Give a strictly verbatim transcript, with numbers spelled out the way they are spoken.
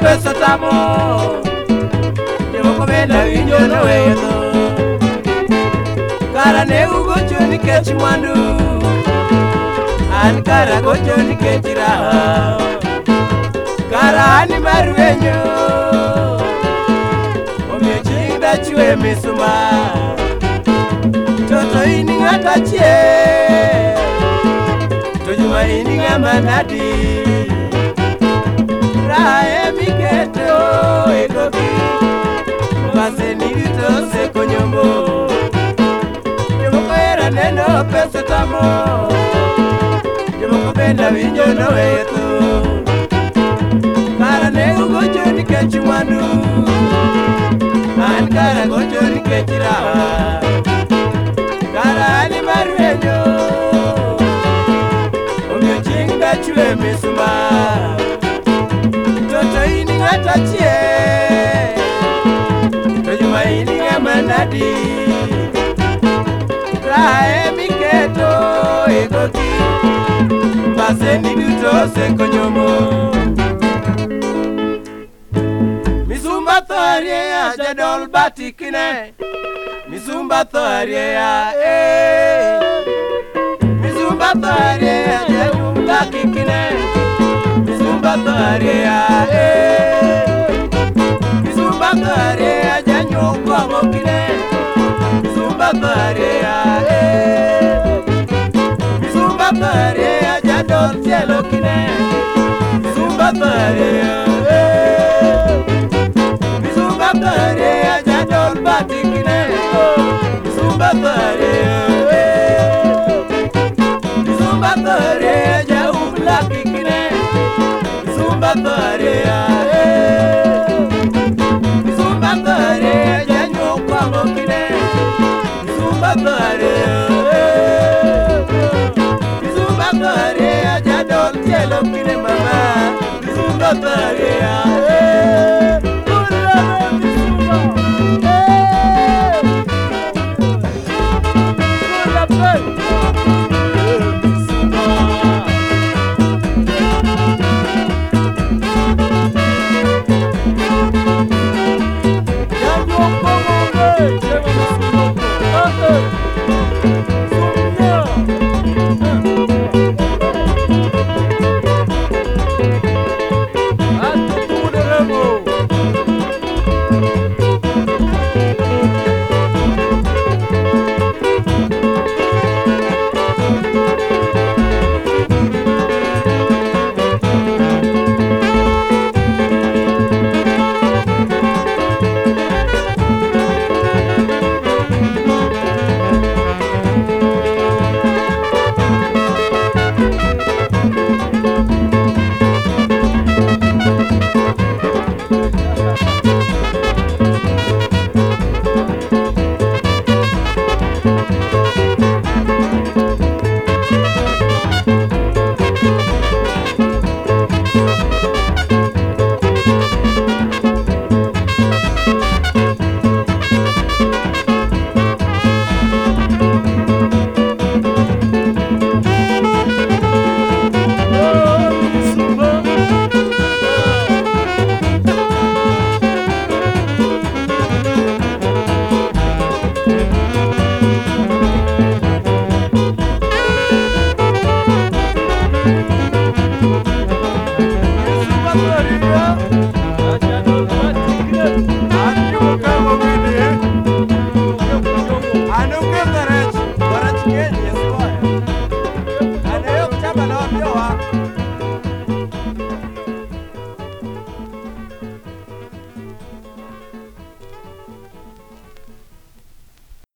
pesa tamo Jomoko bende winjo noweyo tho Kara ne ugocho nikech mwandu An kara gocho nikech raha Kara ani mar wenyo Omiyo chieng' dachwe misuma Toto ini ng'at achiel To Juma ini ng'ama nadi Raha emiketo e koki Mbaseni duto osekonyombo Jomoko hera neno pesa tamo Jomoko bende winjo noweyo tho Kara ne ugocho nikech mwandu An kara gocho nikech raha Kara ani mar wenyo Omiyo chieng' dachwe misuma Toto ini ng'at achiel To Juma ini ng'ama nadi Raha emiketo e koki Mbaseni duto osekonyombo Misumba tho arieya jadol batikine Misumba tho arieya eh Misumba tho arieya janyum dakikine Misumba tho arieya eh Misumba tho arieya janyum kwamokine Misumba tho arieya eh Misumba tho arieya jadol tielo kine Misumba tho arieya eh Misumba tho arieya jadol batikine Misumba tho arieya eh Misumba tho arieya jaum lakikine Misumba tho arieya eh Misumba tho arieya janyuom kwamokine Misumba tho arieya eh Misumba tho arieya jadol tielo kine mama Misumba tho arieya